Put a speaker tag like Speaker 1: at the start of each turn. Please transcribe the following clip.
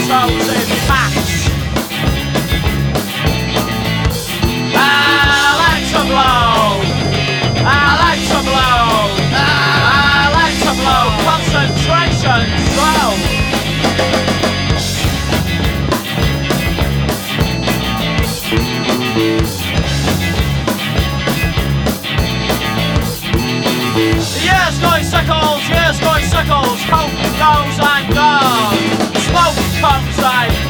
Speaker 1: toes in packs. I like to blow. I like to blow. I like to blow. Concentration slow. Years going circles, hope goes and goes. Smoke comes like